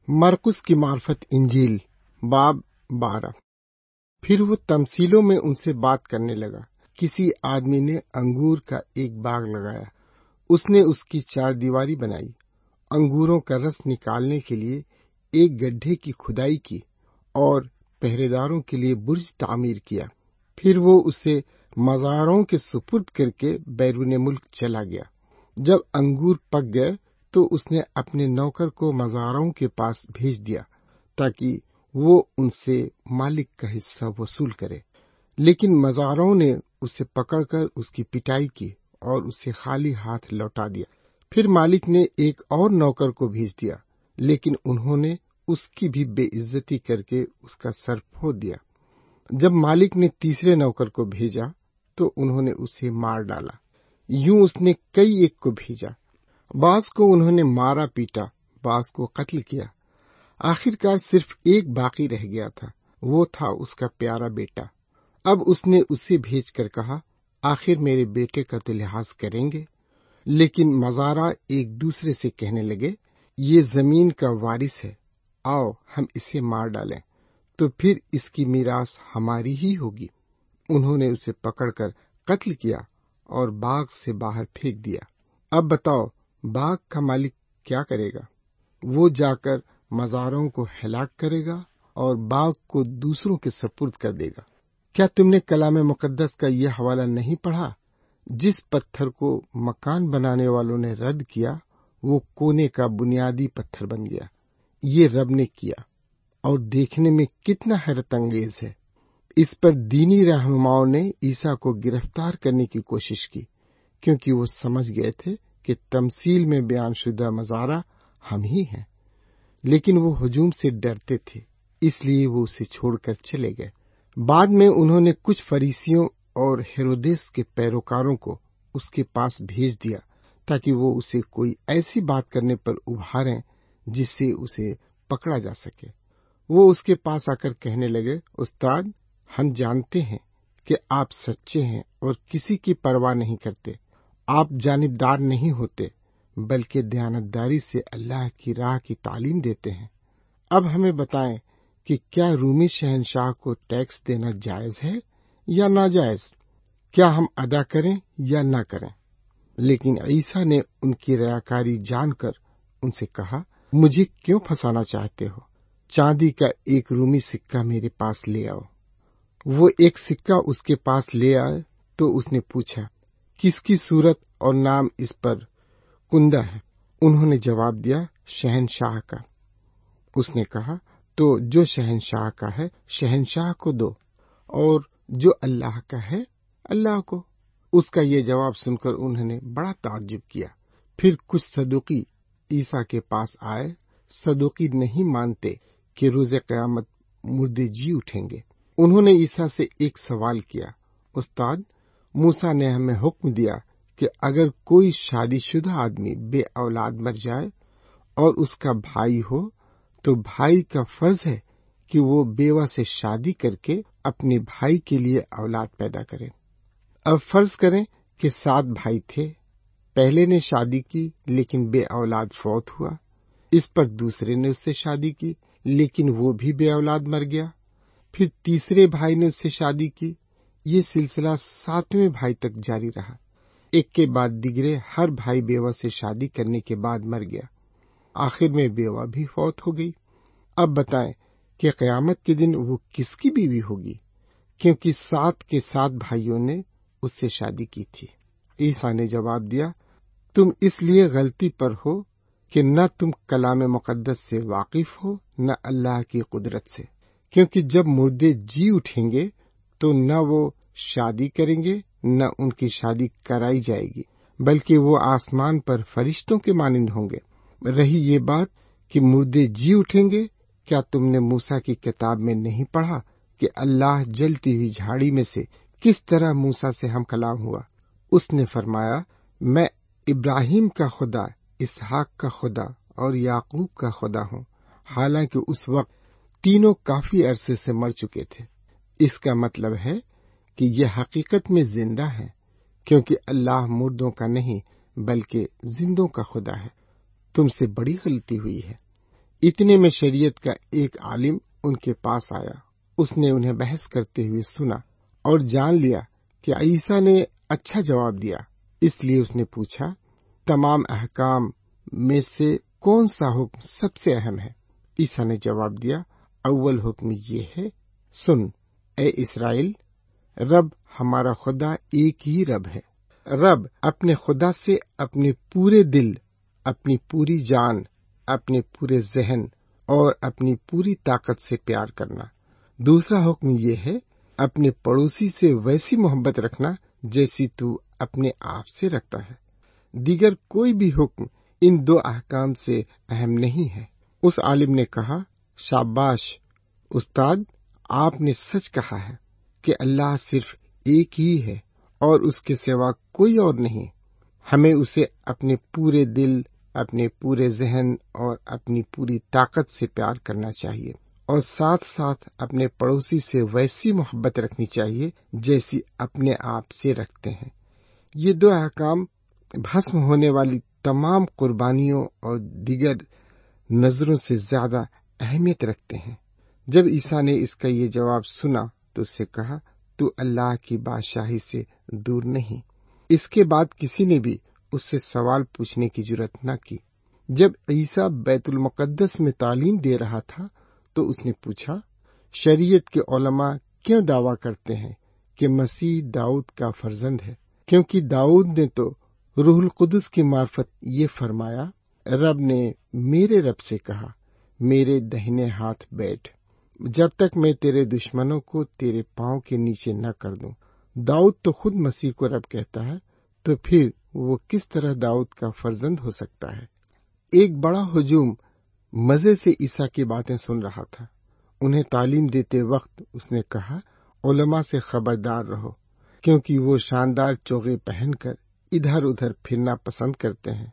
مرقس کی معرفت انجیل باب 12۔ پھر وہ تمثیلوں میں ان سے بات کرنے لگا۔ کسی آدمی نے انگور کا ایک باغ لگایا، اس نے اس کی 4 دیواری بنائی، انگوروں کا رس نکالنے کے لیے ایک گڈھے کی کھدائی کی اور پہرے داروں کے لیے برج تعمیر کیا۔ پھر وہ اسے مزاروں کے سپرد کر کے بیرون ملک چلا گیا۔ جب انگور پک گئے تو اس نے اپنے نوکر کو مزاروں کے پاس بھیج دیا تاکہ وہ ان سے مالک کا حصہ وصول کرے، لیکن مزاروں نے اسے پکڑ کر اس کی پٹائی کی اور اسے خالی ہاتھ لوٹا دیا۔ پھر مالک نے ایک اور نوکر کو بھیج دیا، لیکن انہوں نے اس کی بھی بے عزتی کر کے اس کا سر پھوڑ دیا۔ جب مالک نے تیسرے نوکر کو بھیجا تو انہوں نے اسے مار ڈالا۔ یوں اس نے کئی ایک کو بھیجا، بعض کو انہوں نے مارا پیٹا، بعض کو قتل کیا۔ آخرکار صرف ایک باقی رہ گیا تھا، وہ تھا اس کا پیارا بیٹا۔ اب اس نے اسے بھیج کر کہا، آخر میرے بیٹے کا تو لحاظ کریں گے۔ لیکن مزارہ ایک دوسرے سے کہنے لگے، یہ زمین کا وارث ہے، آؤ ہم اسے مار ڈالیں، تو پھر اس کی میراث ہماری ہی ہوگی۔ انہوں نے اسے پکڑ کر قتل کیا اور باغ سے باہر پھینک دیا۔ اب بتاؤ باغ کا مالک کیا کرے گا؟ وہ جا کر مزاروں کو ہلاک کرے گا اور باغ کو دوسروں کے سپرد کر دے گا۔ کیا تم نے کلام مقدس کا یہ حوالہ نہیں پڑھا؟ جس پتھر کو مکان بنانے والوں نے رد کیا، وہ کونے کا بنیادی پتھر بن گیا۔ یہ رب نے کیا اور دیکھنے میں کتنا حیرت انگیز ہے۔ اس پر دینی رہنماؤں نے عیسیٰ کو گرفتار کرنے کی کوشش کی، کیونکہ وہ سمجھ گئے تھے کہ تمثیل میں بیان شدہ مزارہ ہم ہی ہیں، لیکن وہ ہجوم سے ڈرتے تھے، اس لیے وہ اسے چھوڑ کر چلے گئے۔ بعد میں انہوں نے کچھ فریسیوں اور ہیرودیس کے پیروکاروں کو اس کے پاس بھیج دیا تاکہ وہ اسے کوئی ایسی بات کرنے پر ابھاریں جس سے اسے پکڑا جا سکے۔ وہ اس کے پاس آ کر کہنے لگے، استاد، ہم جانتے ہیں کہ آپ سچے ہیں اور کسی کی پرواہ نہیں کرتے، آپ جانبدار نہیں ہوتے بلکہ دیانتداری سے اللہ کی راہ کی تعلیم دیتے ہیں۔ اب ہمیں بتائیں کہ کیا رومی شہنشاہ کو ٹیکس دینا جائز ہے یا ناجائز؟ کیا ہم ادا کریں یا نہ کریں؟ لیکن عیسیٰ نے ان کی ریاکاری جان کر ان سے کہا، مجھے کیوں پھنسانا چاہتے ہو؟ چاندی کا ایک رومی سکہ میرے پاس لے آؤ۔ وہ ایک سکہ اس کے پاس لے آئے تو اس نے پوچھا، کس کی صورت اور نام اس پر کندہ ہے؟ انہوں نے جواب دیا، شہنشاہ کا۔ اس نے کہا، تو جو شہنشاہ کا ہے شہنشاہ کو دو، اور جو اللہ کا ہے اللہ کو۔ اس کا یہ جواب سن کر انہوں نے بڑا تعجب کیا۔ پھر کچھ صدوقی عیسیٰ کے پاس آئے۔ صدوقی نہیں مانتے کہ روز قیامت مردے جی اٹھیں گے۔ انہوں نے عیسیٰ سے ایک سوال کیا، استاد، موسیٰ نے ہمیں حکم دیا کہ اگر کوئی شادی شدہ آدمی بے اولاد مر جائے اور اس کا بھائی ہو تو بھائی کا فرض ہے کہ وہ بیوہ سے شادی کر کے اپنے بھائی کے لیے اولاد پیدا کرے۔ اب فرض کریں کہ 7 بھائی تھے، پہلے نے شادی کی لیکن بے اولاد فوت ہوا، اس پر دوسرے نے اس سے شادی کی لیکن وہ بھی بے اولاد مر گیا، پھر تیسرے بھائی نے اس سے شادی کی، یہ سلسلہ 7ویں بھائی تک جاری رہا۔ ایک کے بعد دیگرے ہر بھائی بیوہ سے شادی کرنے کے بعد مر گیا، آخر میں بیوہ بھی فوت ہو گئی۔ اب بتائیں کہ قیامت کے دن وہ کس کی بیوی ہوگی، کیونکہ 7 کے 7 بھائیوں نے اس سے شادی کی تھی۔ عیسیٰ نے جواب دیا، تم اس لیے غلطی پر ہو کہ نہ تم کلام مقدس سے واقف ہو نہ اللہ کی قدرت سے، کیونکہ جب مردے جی اٹھیں گے تو نہ وہ شادی کریں گے نہ ان کی شادی کرائی جائے گی، بلکہ وہ آسمان پر فرشتوں کے مانند ہوں گے۔ رہی یہ بات کہ مردے جی اٹھیں گے، کیا تم نے موسیٰ کی کتاب میں نہیں پڑھا کہ اللہ جلتی ہوئی جھاڑی میں سے کس طرح موسیٰ سے ہم کلام ہوا؟ اس نے فرمایا، میں ابراہیم کا خدا، اسحاق کا خدا اور یعقوب کا خدا ہوں، حالانکہ اس وقت تینوں کافی عرصے سے مر چکے تھے۔ اس کا مطلب ہے کہ یہ حقیقت میں زندہ ہیں، کیونکہ اللہ مردوں کا نہیں بلکہ زندوں کا خدا ہے۔ تم سے بڑی غلطی ہوئی ہے۔ اتنے میں شریعت کا ایک عالم ان کے پاس آیا۔ اس نے انہیں بحث کرتے ہوئے سنا اور جان لیا کہ عیسیٰ نے اچھا جواب دیا، اس لیے اس نے پوچھا، تمام احکام میں سے کون سا حکم سب سے اہم ہے؟ عیسیٰ نے جواب دیا، اول حکم یہ ہے، سن اے اسرائیل، رب ہمارا خدا ایک ہی رب ہے۔ رب اپنے خدا سے اپنے پورے دل، اپنی پوری جان، اپنے پورے ذہن اور اپنی پوری طاقت سے پیار کرنا۔ دوسرا حکم یہ ہے، اپنے پڑوسی سے ویسی محبت رکھنا جیسی تو اپنے آپ سے رکھتا ہے۔ دیگر کوئی بھی حکم ان دو احکام سے اہم نہیں ہے۔ اس عالم نے کہا، شاباش استاد، آپ نے سچ کہا ہے کہ اللہ صرف ایک ہی ہے اور اس کے سوا کوئی اور نہیں۔ ہمیں اسے اپنے پورے دل، اپنے پورے ذہن اور اپنی پوری طاقت سے پیار کرنا چاہیے، اور ساتھ ساتھ اپنے پڑوسی سے ویسی محبت رکھنی چاہیے جیسی اپنے آپ سے رکھتے ہیں۔ یہ دو احکام بھسم ہونے والی تمام قربانیوں اور دیگر نظروں سے زیادہ اہمیت رکھتے ہیں۔ جب عیسیٰ نے اس کا یہ جواب سنا تو اس سے کہا، تو اللہ کی بادشاہی سے دور نہیں۔ اس کے بعد کسی نے بھی اس سے سوال پوچھنے کی جرات نہ کی۔ جب عیسیٰ بیت المقدس میں تعلیم دے رہا تھا تو اس نے پوچھا، شریعت کے علماء کیوں دعویٰ کرتے ہیں کہ مسیح داؤد کا فرزند ہے؟ کیونکہ داؤد نے تو روح القدس کی معرفت یہ فرمایا، رب نے میرے رب سے کہا، میرے دہنے ہاتھ بیٹھ، جب تک میں تیرے دشمنوں کو تیرے پاؤں کے نیچے نہ کر دوں۔ داؤد تو خود مسیح کو رب کہتا ہے، تو پھر وہ کس طرح داؤد کا فرزند ہو سکتا ہے؟ ایک بڑا ہجوم مزے سے عیسیٰ کی باتیں سن رہا تھا۔ انہیں تعلیم دیتے وقت اس نے کہا، علماء سے خبردار رہو، کیونکہ وہ شاندار چوغے پہن کر ادھر ادھر پھرنا پسند کرتے ہیں۔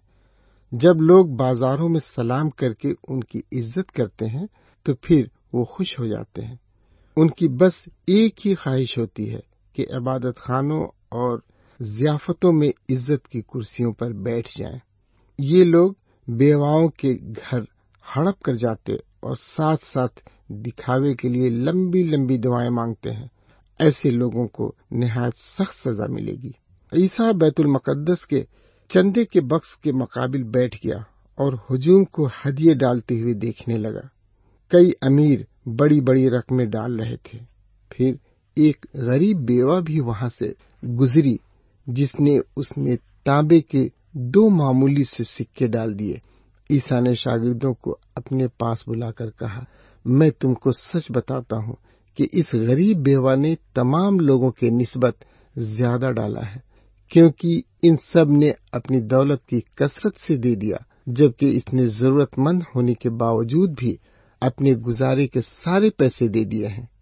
جب لوگ بازاروں میں سلام کر کے ان کی عزت کرتے ہیں تو پھر وہ خوش ہو جاتے ہیں۔ ان کی بس ایک ہی خواہش ہوتی ہے کہ عبادت خانوں اور ضیافتوں میں عزت کی کرسیوں پر بیٹھ جائیں۔ یہ لوگ بیواؤں کے گھر ہڑپ کر جاتے اور ساتھ ساتھ دکھاوے کے لیے لمبی لمبی دعائیں مانگتے ہیں۔ ایسے لوگوں کو نہایت سخت سزا ملے گی۔ عیسیٰ بیت المقدس کے چندے کے بکس کے مقابل بیٹھ گیا اور ہجوم کو ہدیے ڈالتے ہوئے دیکھنے لگا۔ کئی امیر بڑی بڑی رقمیں ڈال رہے تھے۔ پھر ایک غریب بیوہ بھی وہاں سے گزری جس نے اس میں تانبے کے 2 معمولی سے سکے ڈال دیے۔ عیسیٰ نے شاگردوں کو اپنے پاس بلا کر کہا، میں تم کو سچ بتاتا ہوں کہ اس غریب بیوہ نے تمام لوگوں کے نسبت زیادہ ڈالا ہے، کیونکہ ان سب نے اپنی دولت کی کثرت سے دے دیا، جبکہ اس نے ضرورت مند ہونے کے باوجود بھی اپنے گزارے کے سارے پیسے دے دیے ہیں۔